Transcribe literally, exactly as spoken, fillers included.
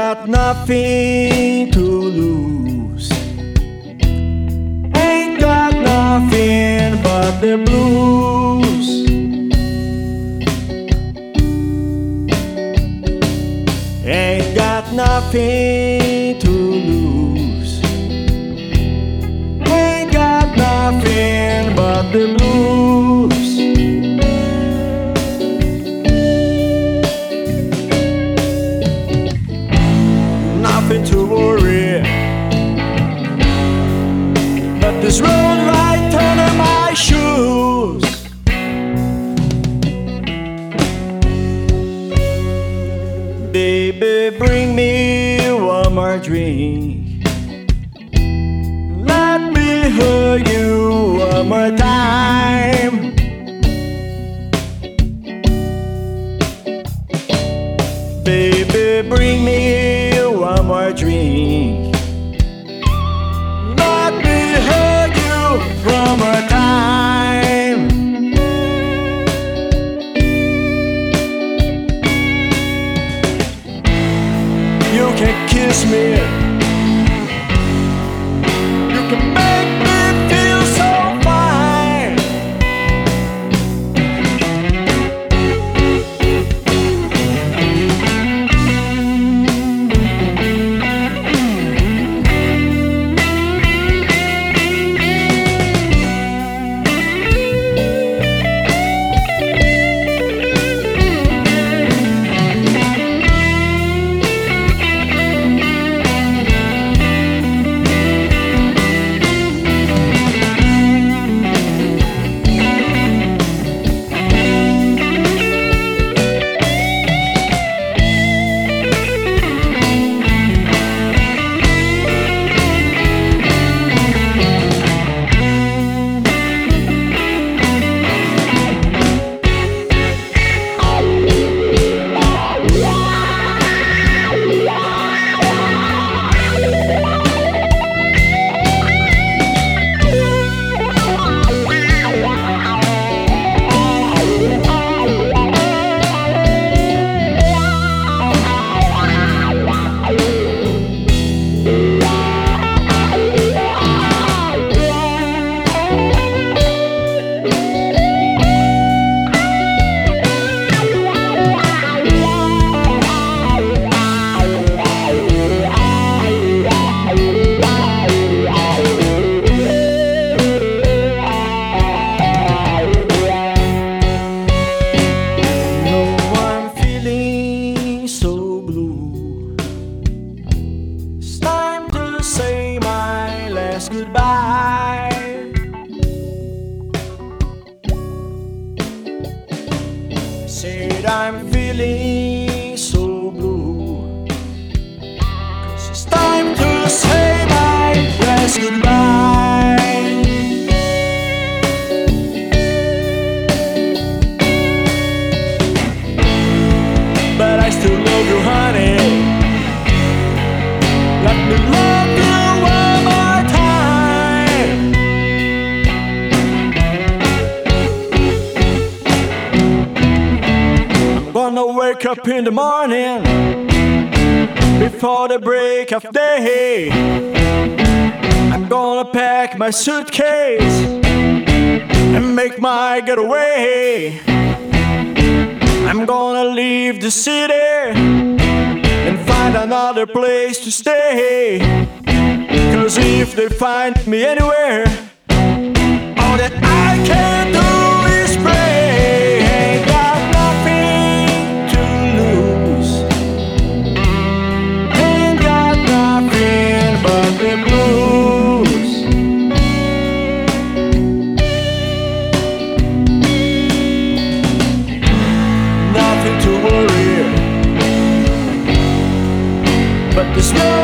got nothing to lose. Ain't got nothing but the blues. Ain't got nothing to lose. Ain't got nothing but the blues. Nothing to worry, but this road right under my shoes. Baby, bring me one more drink. Let me hug you one more time. Baby, bring me one more drink. Let me hug you one more time. You can kiss me. You can make me feel so fine. Goodbye. Said I'm feeling so blue, 'cause it's time to say my last goodbye. But I still love you, honey. Let me love you. Gonna wake up in the morning before the break of day. I'm gonna pack my suitcase and make my getaway. I'm gonna leave the city and find another place to stay. 'Cause if they find me anywhere, all that I can do is pray. Ain't got nothing to lose. Ain't got nothing but the blues. Nothing to worry, but this world